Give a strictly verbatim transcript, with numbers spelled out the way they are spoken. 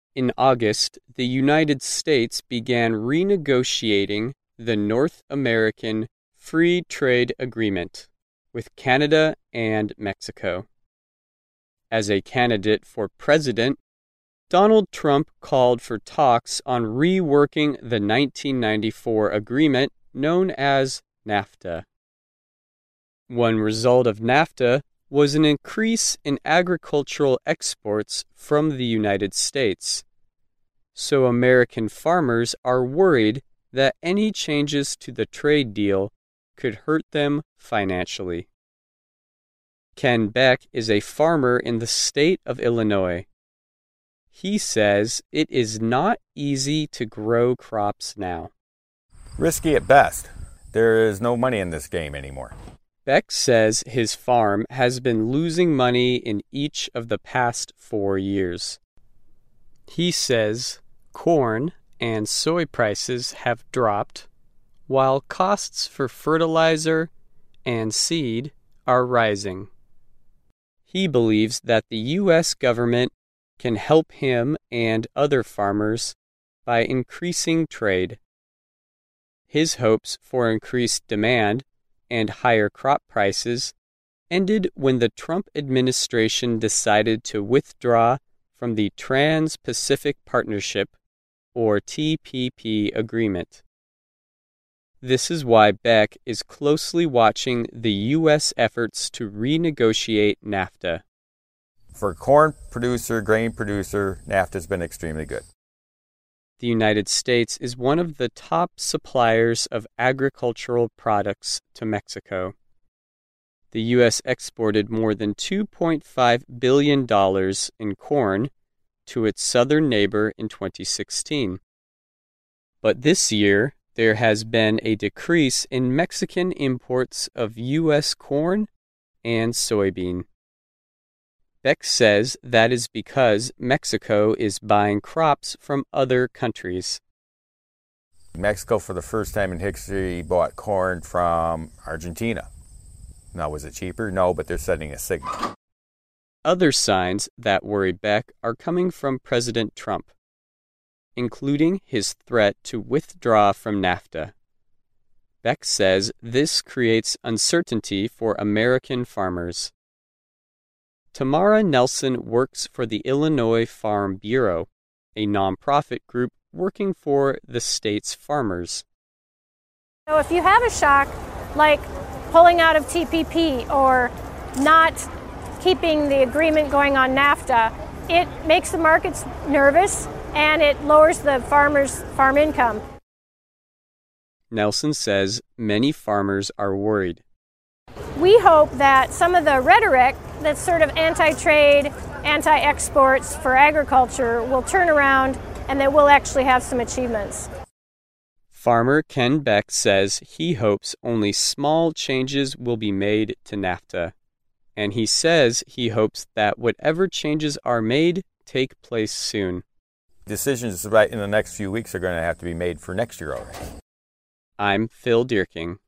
In August, the United States began renegotiating the North American Free Trade Agreement with Canada and Mexico. As a candidate for president, Donald Trump called for talks on reworking the nineteen ninety-four agreement known as NAFTA. One result of NAFTA was an increase in agricultural exports from the United States. So American farmers are worried that any changes to the trade deal could hurt them financially. Ken Beck is a farmer in the state of Illinois. He says it is not easy to grow crops now. Risky at best. There is no money in this game anymore. Beck says his farm has been losing money in each of the past four years. He says corn and soy prices have dropped, while costs for fertilizer and seed are rising. He believes that the U S government can help him and other farmers by increasing trade. His hopes for increased demand and higher crop prices ended when the Trump administration decided to withdraw from the Trans-Pacific Partnership, or T P P, agreement. This is why Beck is closely watching the U S efforts to renegotiate NAFTA. For a corn producer, grain producer, NAFTA has been extremely good. The United States is one of the top suppliers of agricultural products to Mexico. The U S exported more than two point five billion dollars in corn to its southern neighbor in twenty sixteen. But this year, there has been a decrease in Mexican imports of U S corn and soybean. Beck says that is because Mexico is buying crops from other countries. Mexico, for the first time in history, bought corn from Argentina. Now, was it cheaper? No, but they're sending a signal. Other signs that worry Beck are coming from President Trump, including his threat to withdraw from NAFTA. Beck says this creates uncertainty for American farmers. Tamara Nelson works for the Illinois Farm Bureau, a nonprofit group working for the state's farmers. So if you have a shock like pulling out of T P P or not keeping the agreement going on NAFTA, it makes the markets nervous and it lowers the farmers' farm income. Nelson says many farmers are worried. We hope that some of the rhetoric that's sort of anti-trade, anti-exports for agriculture will turn around and that we'll actually have some achievements. Farmer Ken Beck says he hopes only small changes will be made to NAFTA. And he says he hopes that whatever changes are made take place soon. Decisions right in the next few weeks are going to have to be made for next year already. I'm Phil Dierking.